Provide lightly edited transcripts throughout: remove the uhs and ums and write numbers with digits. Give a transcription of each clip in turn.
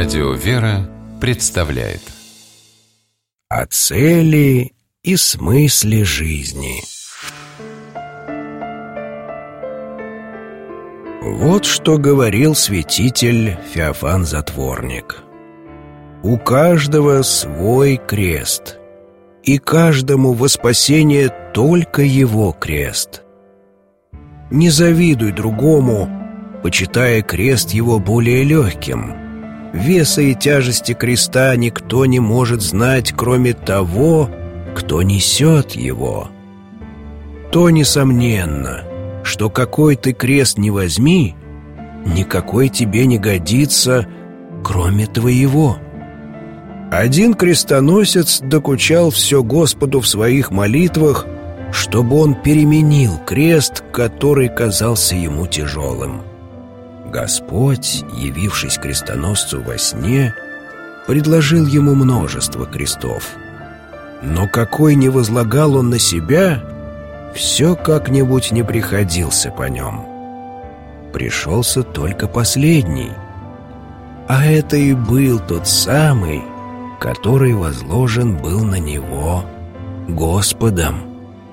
Радио «Вера» представляет о цели и смысле жизни. Вот что говорил святитель Феофан Затворник: «У каждого свой крест, и каждому во спасение только его крест. Не завидуй другому, почитая крест его более легким. Веса и тяжести креста никто не может знать, кроме того, кто несет его. То несомненно, что какой ты крест не возьми, никакой тебе не годится, кроме твоего». Один крестоносец докучал все Господу в своих молитвах, чтобы он переменил крест, который казался ему тяжелым. Господь, явившись крестоносцу во сне, предложил ему множество крестов. Но какой ни возлагал он на себя, все как-нибудь не приходился по нем. Пришелся только последний, а это и был тот самый, который возложен был на него Господом.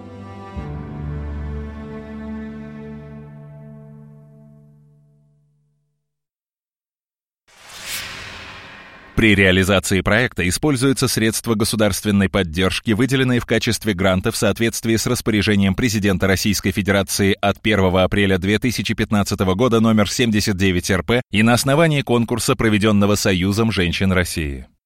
При реализации проекта используются средства государственной поддержки, выделенные в качестве гранта в соответствии с распоряжением президента Российской Федерации от 1 апреля 2015 года номер 79 РП и на основании конкурса, проведенного Союзом женщин России.